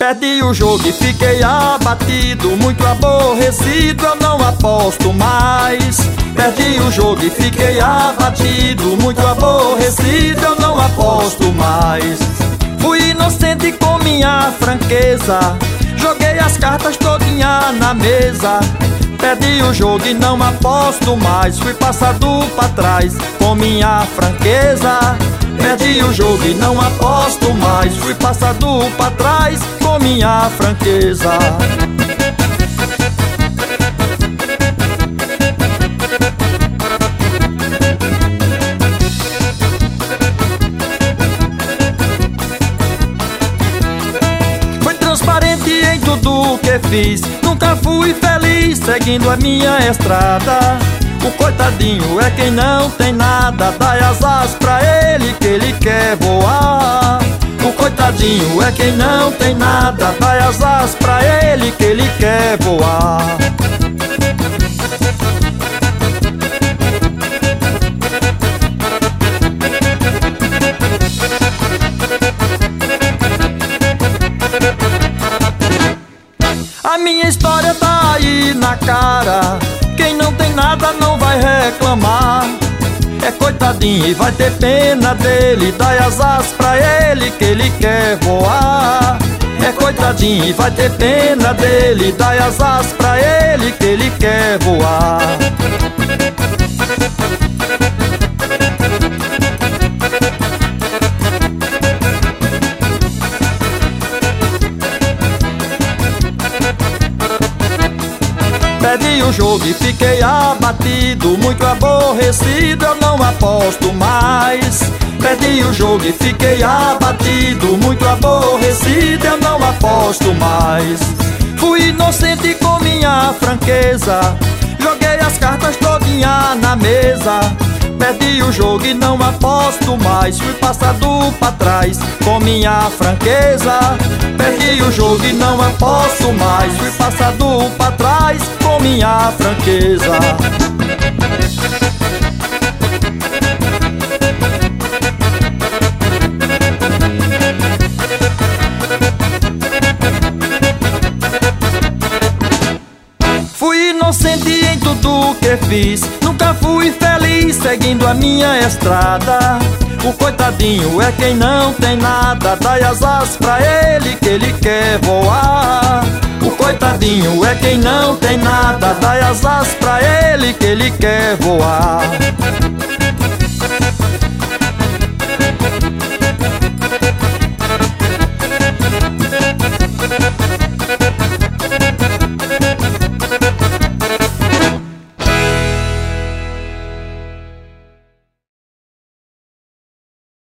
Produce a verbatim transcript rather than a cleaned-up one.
Perdi o jogo e fiquei abatido, muito aborrecido, eu não aposto mais. Perdi o jogo e fiquei abatido, muito aborrecido, eu não aposto mais. Fui inocente com minha franqueza, joguei as cartas todinha na mesa. Perdi o jogo e não aposto mais, fui passado pra trás com minha franqueza. Perdi o jogo e não aposto mais, fui passado pra trás com minha franqueza. Fui transparente em tudo que fiz, nunca fui feliz seguindo a minha estrada. O coitadinho é quem não tem nada, dai asas pra ele que ele quer voar. O coitadinho é quem não tem nada, dai asas pra ele que ele quer voar. A minha história tá aí na cara, quem não tem nada não vai reclamar. É coitadinho e vai ter pena dele, dai asas pra ele que ele quer voar. É coitadinho e vai ter pena dele, dai asas pra ele que ele quer voar. Perdi o jogo e fiquei abatido, muito aborrecido, eu não aposto mais. Perdi o jogo e fiquei abatido, muito aborrecido, eu não aposto mais. Fui inocente com minha franqueza, joguei as cartas todinha na mesa. Perdi o jogo e não aposto mais, fui passado pra trás com minha franqueza. Perdi o jogo e não aposto mais, fui passado pra trás com minha franqueza. Fui inocente em tudo que fiz, nunca fui feliz seguindo a minha estrada. O coitadinho é quem não tem nada, dai asas pra ele que ele quer voar. O coitadinho é quem não tem nada, dai asas pra ele que ele quer voar.